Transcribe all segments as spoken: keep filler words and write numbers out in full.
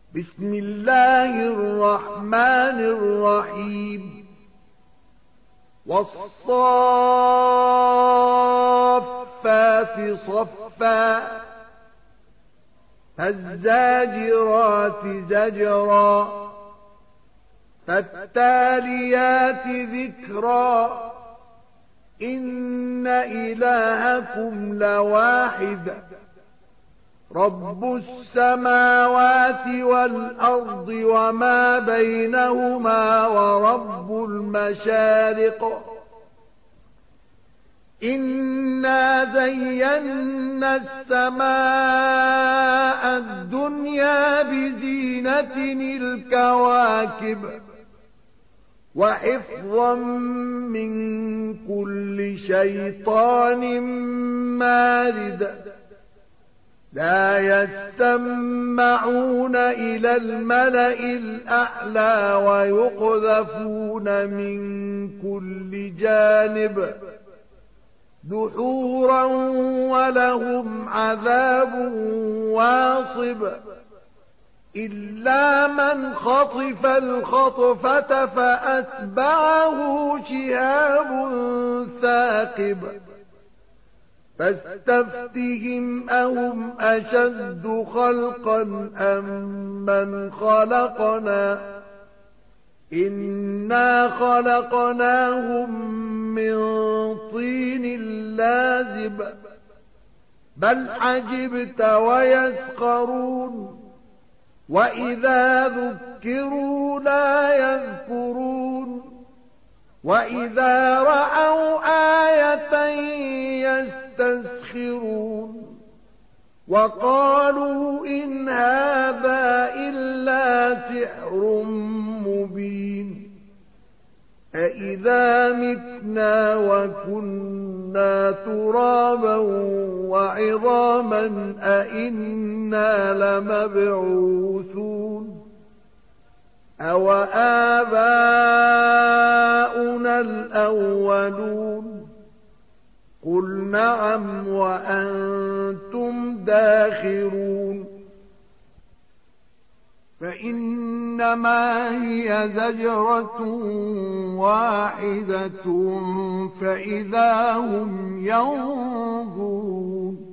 بسم الله الرحمن الرحيم والصافات صفا فالزاجرات زجرا فالتاليات ذكرا إن إلهكم لواحد رب السماوات والأرض وما بينهما ورب المشارق إنا زينا السماء الدنيا بزينة الكواكب وحفظا من كل شيطان مارد لا يستمعون إلى الملأ الأعلى ويقذفون من كل جانب دحورا ولهم عذاب واصب إلا من خطف الخطفة فأتبعه شهاب ثاقب فاستفتهم أهم أشد خلقا أم من خلقنا إنا خلقناهم من طين لازب بل عجبت ويسخرون وإذا ذكروا لا يذكرون وإذا رأوا آية يستسخرون وقالوا إن هذا إلا سحر مبين أإذا متنا وكنا ترابا وعظاما أإنا لمبعوثون أو آباؤنا الأولون قل نعم وأنتم داخرون فإنما هي زجرة واحدة فإذا هم ينظرون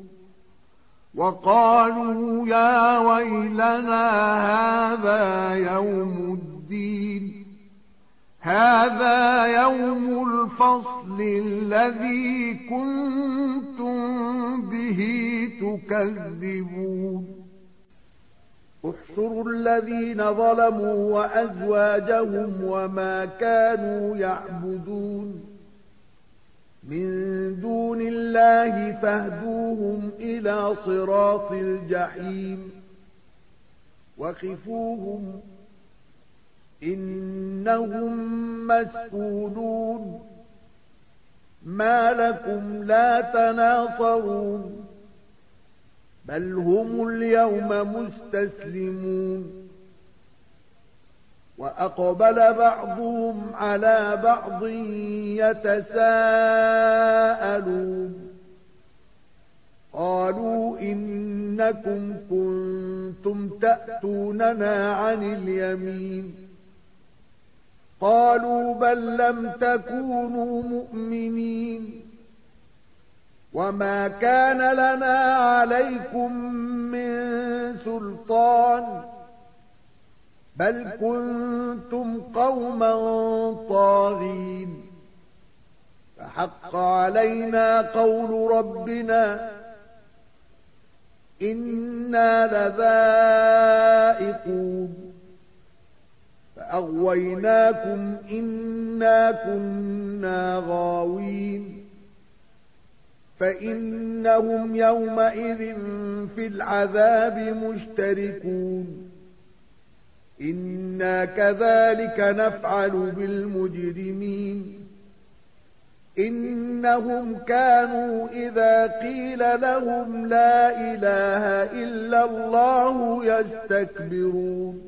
وقالوا يا ويلنا هذا يوم الدين هذا يوم الفصل الذي كنتم به تكذبون احشروا الذين ظلموا وأزواجهم وما كانوا يعبدون من دون الله فاهدوهم إلى صراط الجحيم وخفوهم إنهم مسئولون ما لكم لا تناصرون بل هم اليوم مستسلمون وأقبل بعضهم على بعض يتساءلون قالوا إنكم كنتم تأتوننا عن اليمين قالوا بل لم تكونوا مؤمنين وما كان لنا عليكم من سلطان بل كنتم قوما طاغين فحق علينا قول ربنا إنا لذائقون فأغويناكم إنا كنا غاوين فإنهم يومئذ في العذاب مشتركون إنا كذلك نفعل بالمجرمين إنهم كانوا إذا قيل لهم لا إله إلا الله يستكبرون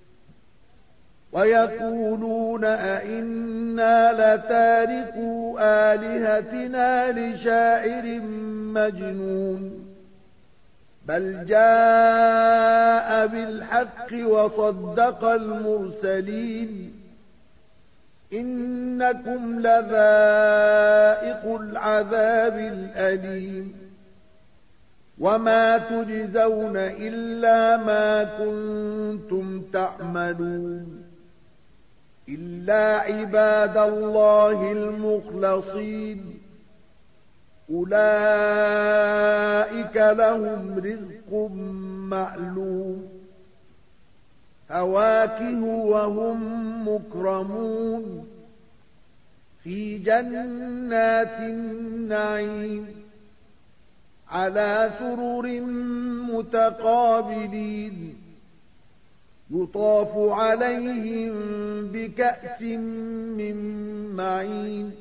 ويقولون أئنا لتاركو آلهتنا لشاعر مجنون بل جاء جاء بالحق وصدق المرسلين إنكم لذائق العذاب الأليم وما تجزون إلا ما كنتم تعملون إلا عباد الله المخلصين أولئك لهم رزق معلوم فواكه وهم مكرمون في جنات النعيم على سرر متقابلين يطاف عليهم بكأس من معين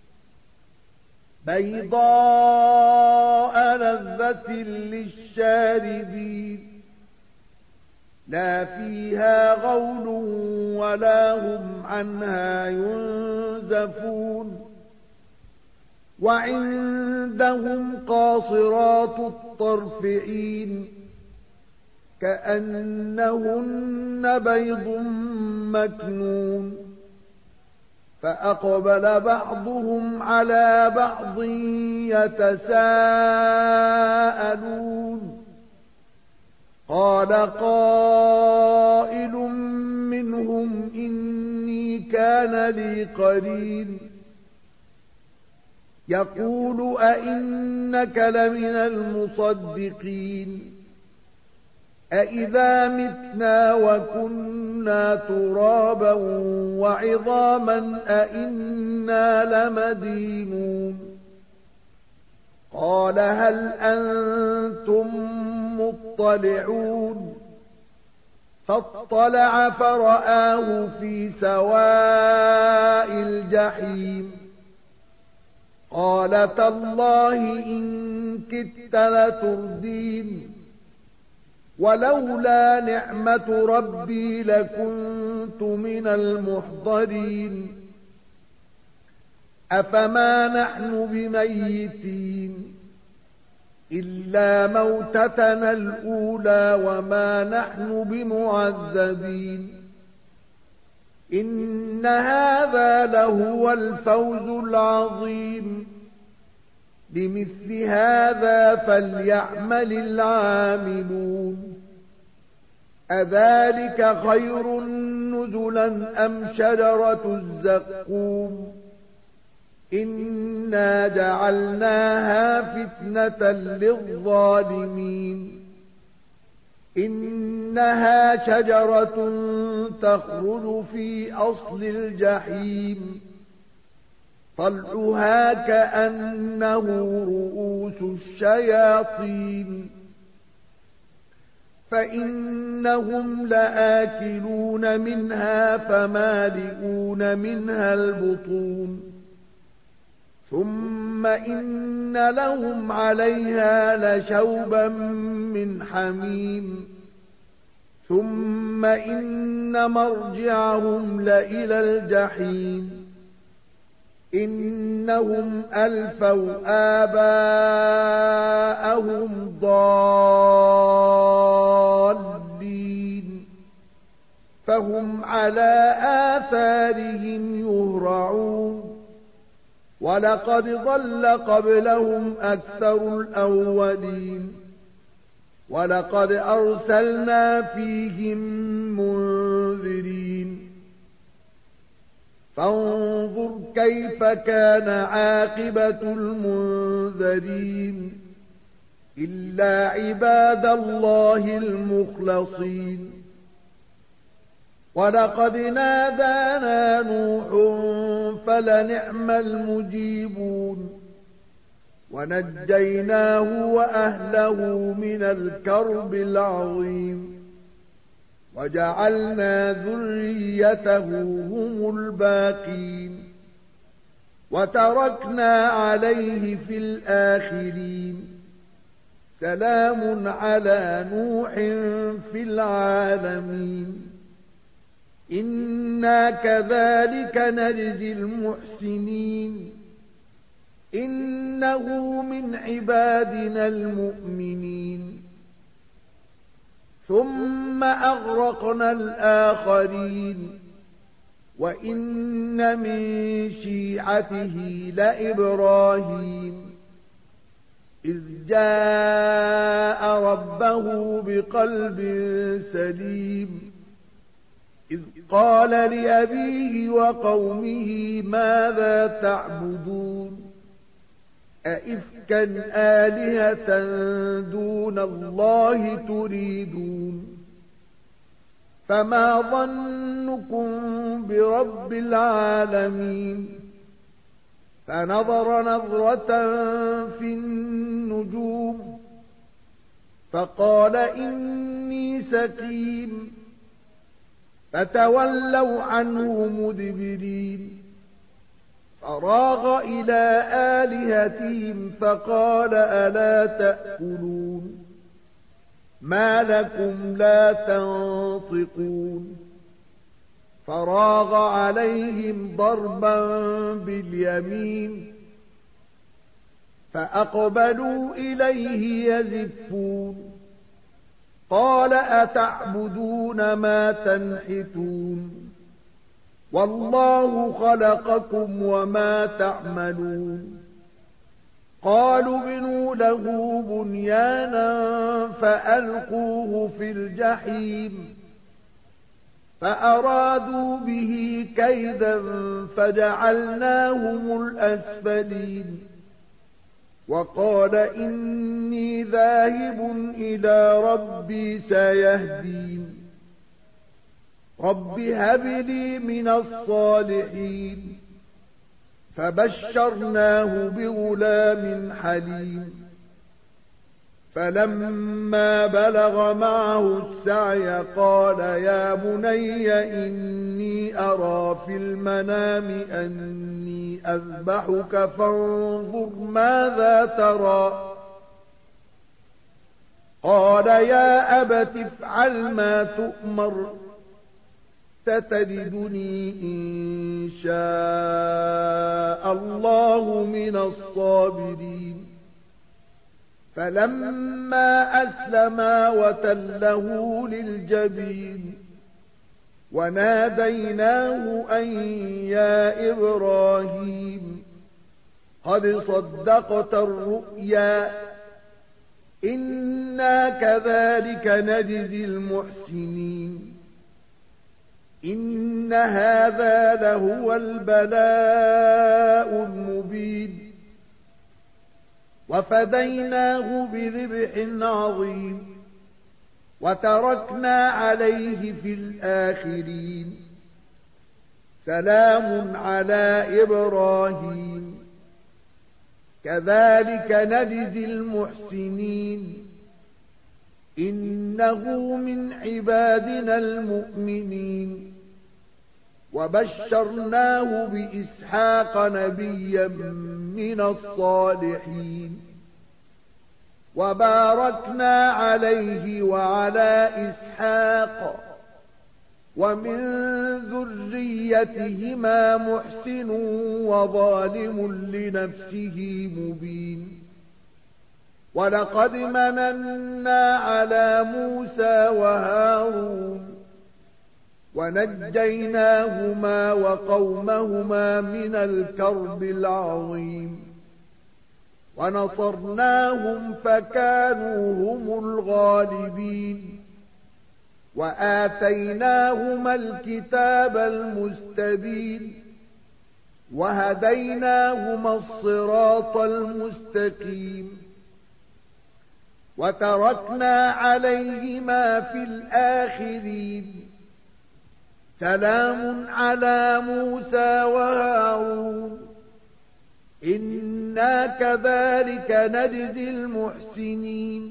بيضاء لذة للشاربين لا فيها غول ولا هم عنها ينزفون وعندهم قاصرات الطرف عين كأنهن بيض مكنون فأقبل بعضهم على بعض يتساءلون قال قائل منهم إني كان لي قرين يقول أئنك لمن المصدقين أئذا متنا وكنا ترابا وعظاما أئنا لمدينون قال هل أنتم مطلعون فاطلع فرآه في سواء الجحيم قال تالله إن كدت لتردين ولولا نعمة ربي لكنت من المحضرين أفما نحن بميتين إلا موتتنا الأولى وما نحن بمعذبين إن هذا لهو الفوز العظيم لمثل هذا فليعمل العاملون أذلك خير نزلا أم شجرة الزقوم إنا جعلناها فتنة للظالمين إنها شجرة تخرج في أصل الجحيم طلعها كأنه رؤوس الشياطين فإنهم لآكلون منها فمالئون منها البطون ثم إن لهم عليها لشوبا من حميم ثم إن مرجعهم لإلى الجحيم إنهم ألفوا آباءهم ضالين فهم على آثارهم يهرعون ولقد ضل قبلهم أكثر الأولين ولقد أرسلنا فيهم منذرين فانظر كيف كان عاقبة المنذرين إلا عباد الله المخلصين ولقد نادانا نوح فلنعم المجيبون ونجيناه وأهله من الكرب العظيم وجعلنا ذريته هم الباقين وتركنا عليه في الآخرين سلام على نوح في العالمين إنا كذلك نجزي المحسنين إنه من عبادنا المؤمنين ثم ثم أغرقنا الآخرين وإن من شيعته لإبراهيم إذ جاء ربه بقلب سليم إذ قال لأبيه وقومه ماذا تعبدون أئفكا آلهة دون الله تريدون فما ظنكم برب العالمين فنظر نظرة في النجوم فقال إني سقيم فتولوا عنه مدبرين فراغ إلى آلهتهم فقال ألا تأكلون ما لكم لا تنطقون فراغ عليهم ضربا باليمين فأقبلوا إليه يزفون قال أتعبدون ما تنحتون والله خلقكم وما تعملون قالوا بنوا له بنيانا فألقوه في الجحيم فأرادوا به كيدا فجعلناهم الأسفلين وقال إني ذاهب إلى ربي سيهدين رب هب لي من الصالحين فبشرناه بغلام حليم فلما بلغ معه السعي قال يا بني إني أرى في المنام أني أذبحك فانظر ماذا ترى قال يا أبت افعل ما تؤمر ستجدني إن شاء الله من الصابرين فلما أسلما وتله للجبين وناديناه أن يا إبراهيم قد صدقت الرؤيا إنا كذلك نجزي المحسنين إن هذا لهو البلاء المبين وفديناه بذبح عظيم وتركنا عليه في الآخرين سلام على إبراهيم كذلك نجزي المحسنين إنه من عبادنا المؤمنين وبشرناه بإسحاق نبيا من الصالحين وباركنا عليه وعلى إسحاق ومن ذريتهما محسن وظالم لنفسه مبين ولقد مننا على موسى وهارون ونجيناهما وقومهما من الكرب العظيم ونصرناهم فكانوا هم الغالبين وآتيناهما الكتاب المستبين وهديناهما الصراط المستقيم وتركنا عليهما في الآخرين سلام على موسى وهارون إنا كذلك نجزي المحسنين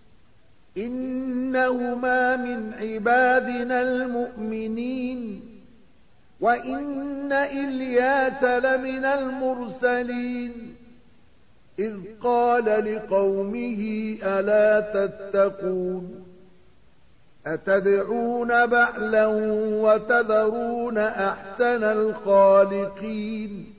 إنهما من عبادنا المؤمنين وإن إلياس لمن المرسلين إذ قال لقومه ألا تتقون أتدعون بعلا وتذرون أحسن الخالقين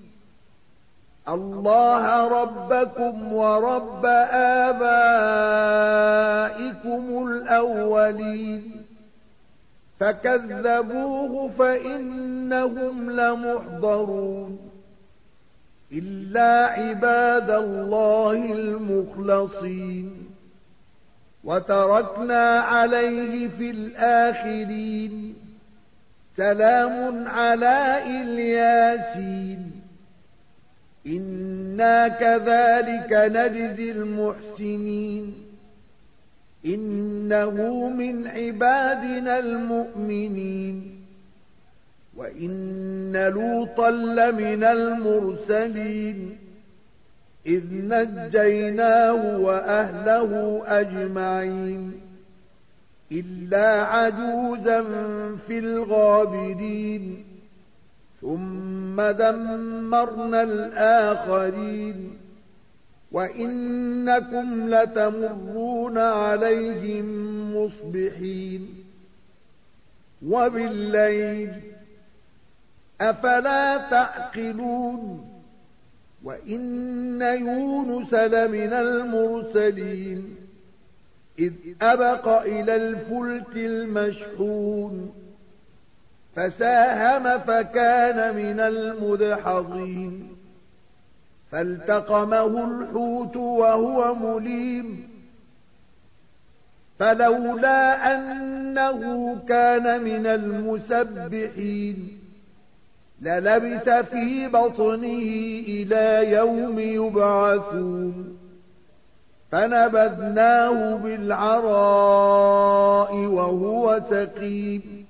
الله ربكم ورب آبائكم الأولين فكذبوه فإنهم لمحضرون إلا عباد الله المخلصين وتركنا عليه في الآخرين سلام على الياسين إنا كذلك نجزي المحسنين إنه من عبادنا المؤمنين وإن لوطا لمن المرسلين إذ نجيناه وأهله أجمعين إلا عجوزا في الغابرين ثم دمرنا الآخرين وإنكم لتمرون عليهم مصبحين وبالليل أفلا تعقلون وإن يونس لمن المرسلين إذ أبق إلى الفلك المشحون فساهم فكان من المدحضين فالتقمه الحوت وهو مليم فلولا أنه كان من المسبحين للبث في بطنه إلى يوم يبعثون فنبذناه بالعراء وهو سقيم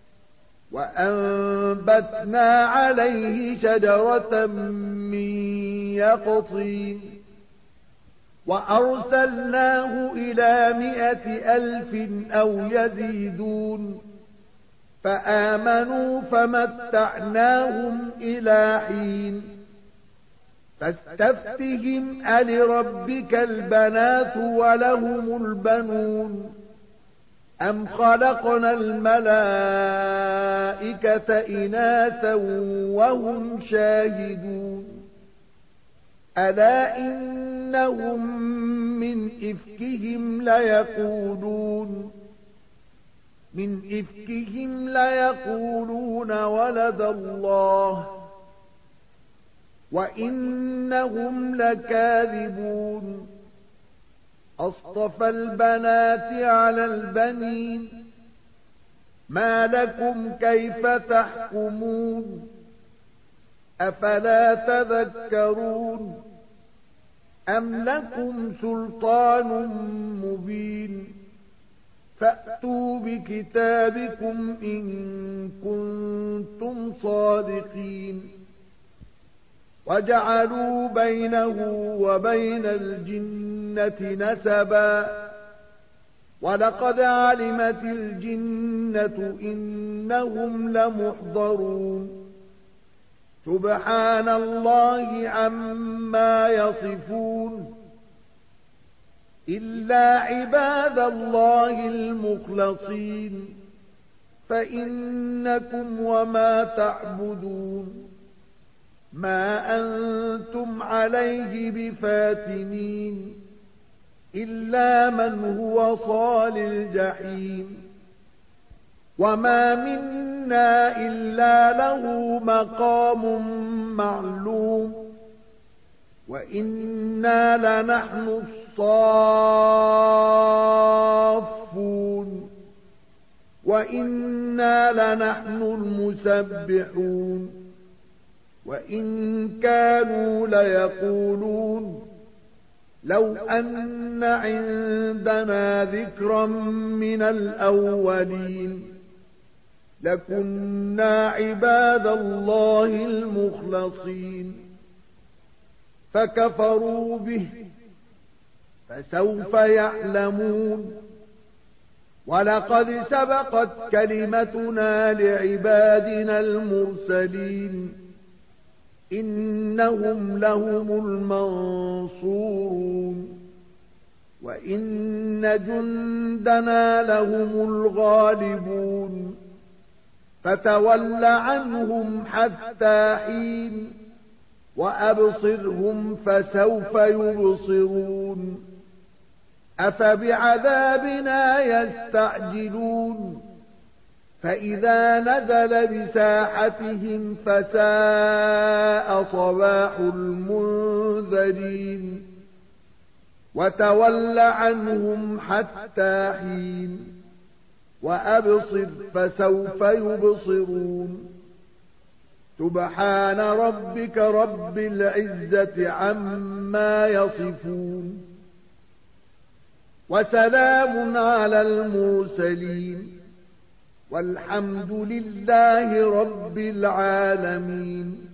وأنبتنا عليه شجرة من يقطين وأرسلناه إلى مائة ألف أو يزيدون فآمنوا فمتعناهم إلى حين فاستفتهم ألربك البنات ولهم البنون أم خلقنا الملائكة إناثا وهم شاهدون ألا إنهم من إفكهم ليقولون من إفكهم ليقولون ولد الله وإنهم لكاذبون أصطفى البنات على البنين ما لكم كيف تحكمون أفلا تذكرون أم لكم سلطان مبين فأتوا بكتابكم إن كنتم صادقين وجعلوا بينه وبين الجنة نسبا ولقد علمت الجنة إنهم لمحضرون سبحان الله عما يصفون إلا عباد الله المخلصين فإنكم وما تعبدون ما أنتم عليه بفاتنين إلا من هو صال الجحيم وما منا إلا له مقام معلوم وإنا لنحن الصافون وإنا لنحن المسبحون وإن كانوا ليقولون لو أن عندنا ذكرا من الأولين لكنا عباد الله المخلصين فكفروا به فسوف يعلمون ولقد سبقت كلمتنا لعبادنا المرسلين إنهم لهم المنصورون وإن جندنا لهم الغالبون فتول عنهم حتى حين وأبصرهم فسوف يبصرون أفبعذابنا يستعجلون فإذا نزل بساحتهم فساء صباح المنذرين وتول عنهم حتى حين وأبصر فسوف يبصرون سبحان ربك رب العزة عما يصفون وسلام على المرسلين والحمد لله رب العالمين.